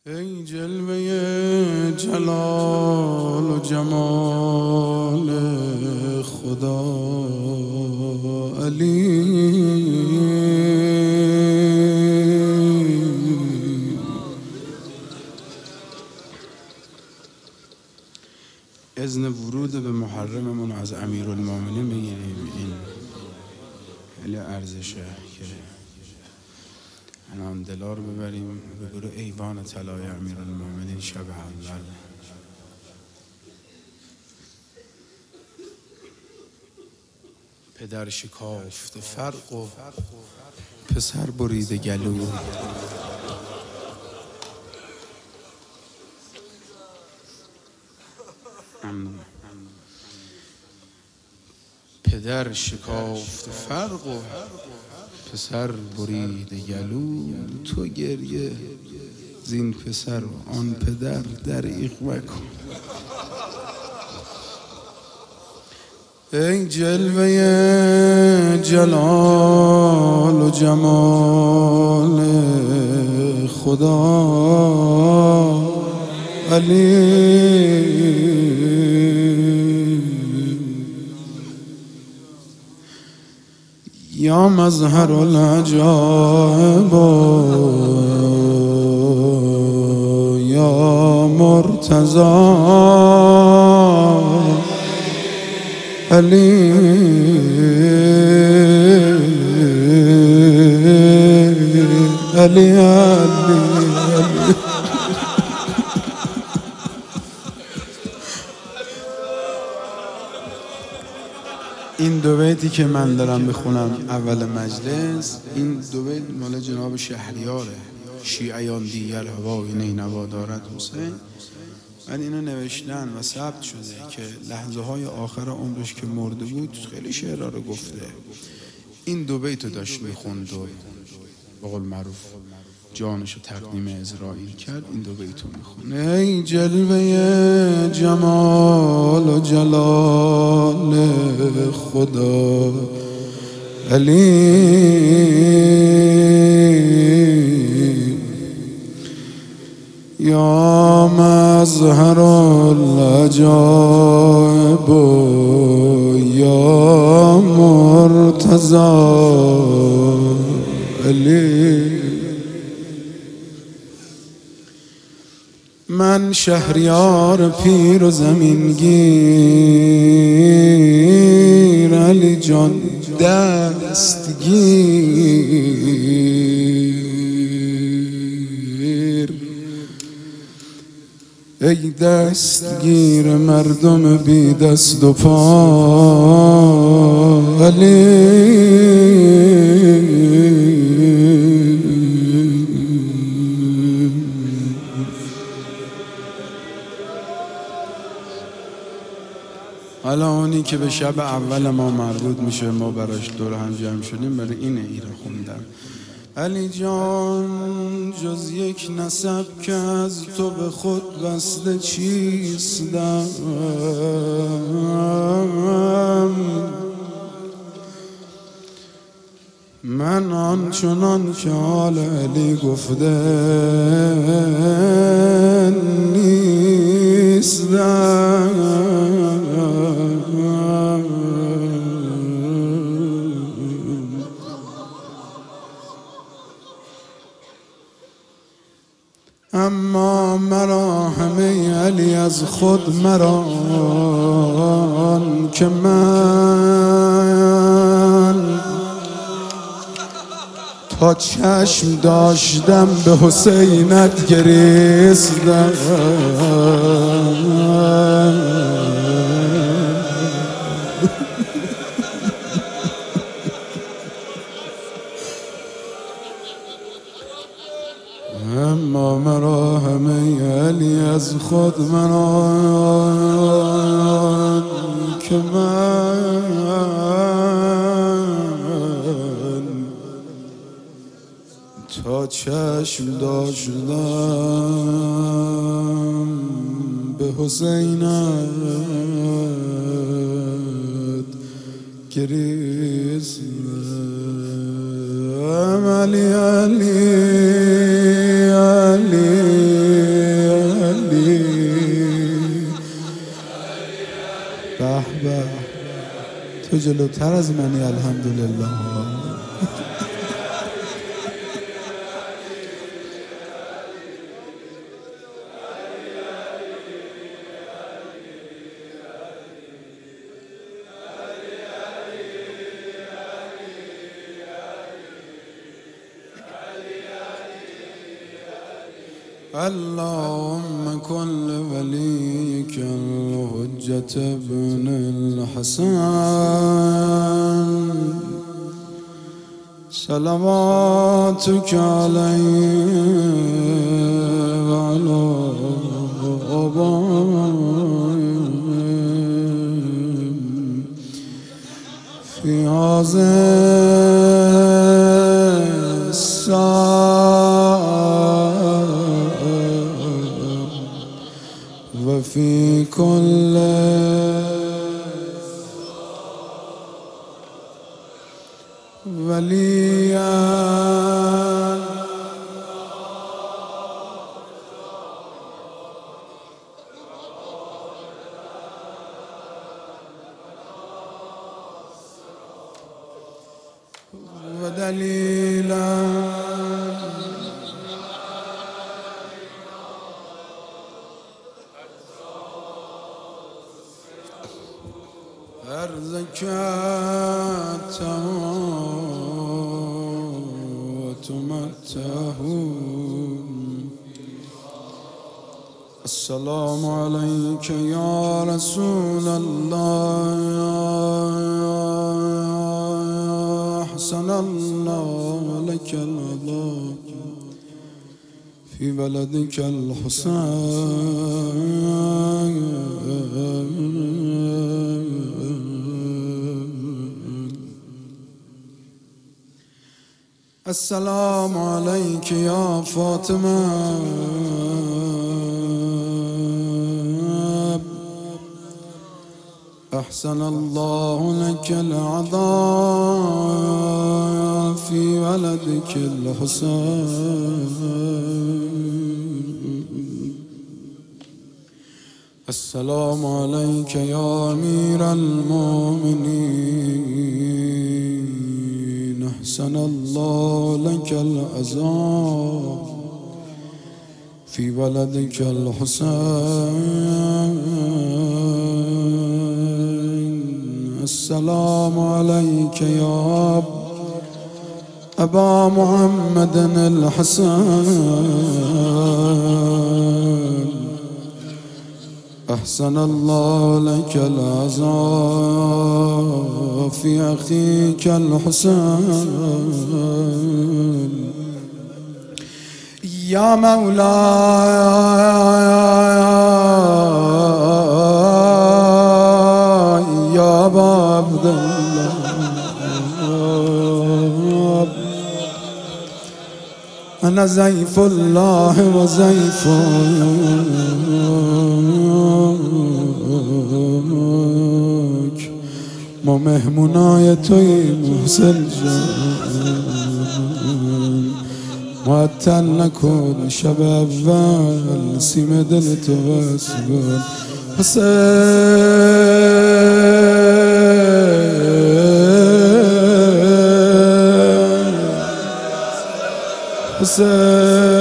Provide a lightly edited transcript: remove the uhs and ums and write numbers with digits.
ای جلوه جلال و جمال خدا علی، اذن ورود به محرممون از امیرالمومنین بگیریم. این خیلی ارزشه که انام دلار ببریم به گروه ایوان طلای امیرالمومنین شب اول. پدر شکافت فرق و پسر برید گلو، پدر شکافت فرق و پسر برید گلو، تو گریه زین پسر آن پدر دریغ مکن. ای جلوه جلال و جمال خدا علی، یا مظهر العجائب یا مرتضی علی، علی علی این دو بیتی که من دارم بخونم اول مجلس، این دو بیت مال جناب شهریاره. شیعیان دیگر هوای نینوا دارد حسین، ولی اینو نوشتن و ثبت شده که لحظه های آخر عمرش که مرده بود خیلی شعرها رو گفته. این دو بیتو داشت میخوند و به قول معروف جانشو تقدیم اسرائیل کرد. این دو بیتو میخوند. ای جلوه جمال و جلال خدا علی، یا مظهر العجائب یا مرتضی علی، من شهریار پیر و زمینگیر، علی جان دستگیر، ای دستگیر مردم بی دست و پا علی، حالا اونی که به شب اول ما مربوط میشه، ما براش دور هم جمع شدیم، برای اینه ایره خوندم. علی جان جز یک نسب که از تو به خود بسته چیستم، من آنچنان که حال علی گفته نیستم. اما مرا همه علی از خود مران که من تا چشم داشتم به حسینت گریستم. اما مرا همه علی از خود منان که من تا چشم داشتم به حسینت گریستم. علی علی علی به به تو جلوتر از منی الحمدلله. اللهم كن لوليك الحجة ابن الحسن صلواتك عليه وعلى آبائه في هذه الساعة وفي كل وليا ودليلا أرزقته وتمته. السلام عليك يا رسول الله أحسن الله لك الأداء في بلدك الحسين. السلام عليك يا فاطمة أحسن الله لك العطاء في ولدك الحسين. السلام عليك يا أمير المؤمنين أحسن الله لك العزاء في ولدك الحسين. السلام عليك يا أبا محمد الحسن أحسن الله لك العزاء في أخيك الحسين. يا مولاي يا أبا عبد الله أنا زيف الله وزيفك ما مهمونای توی محسن جان معطل نکن شب اول سیم دل تو واسگل حسین